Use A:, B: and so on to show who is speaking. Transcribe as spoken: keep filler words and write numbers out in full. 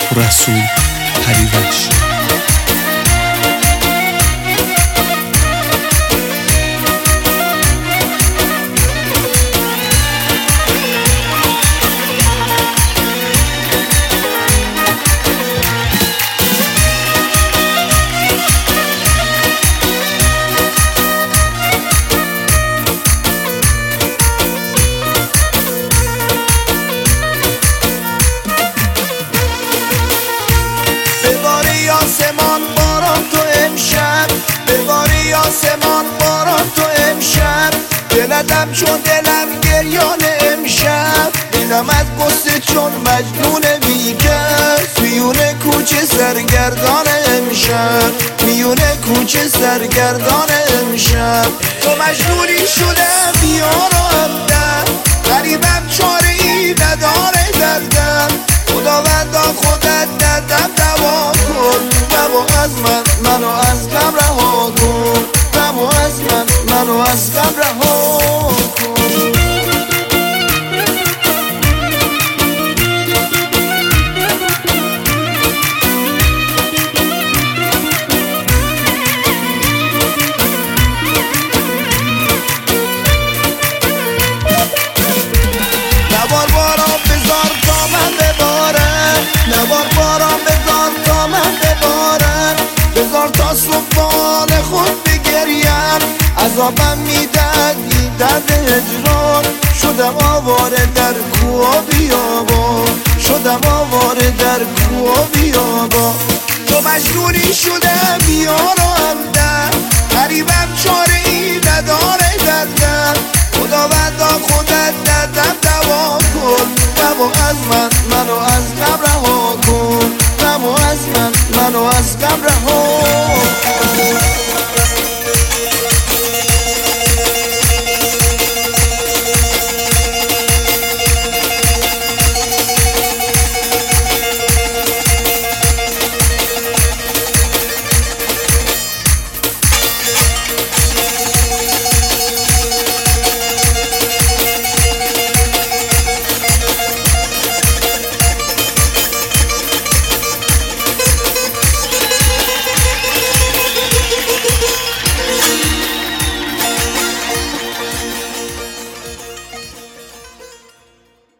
A: رسول پریوش.
B: آسمان باران تو امشب، بباری آسمان باران تو امشب، دلتم چون دلم گریان امشب، دلم از قصه چون مجنون بیکس، میونه کوچه سرگردان امشب، میونه کوچه سرگردان امشب. تو مجنونی شده بیار و همدم، غریبم چاره ای نداره دردم، خداوندا خودت دردم دوا کن، نمو از من منو از غم رها کن، نمو از من منو از غم رها کن. نبار باران بذار تا من ببارم، نبار باران بذار تا من ببارم، بذار تا صبحان خود بگریم، عذابم میدن این درد هجران، شدم آواره در کوه و بیابان، شدم آواره در کوه و بیابان. تو مجنونی شده بیار و همدم، غریبم چاره ای نداره دردم، خداوندا خودت دردم دوا کن، نمو از من منو از غم رها کن، نمو از من منو از غم رها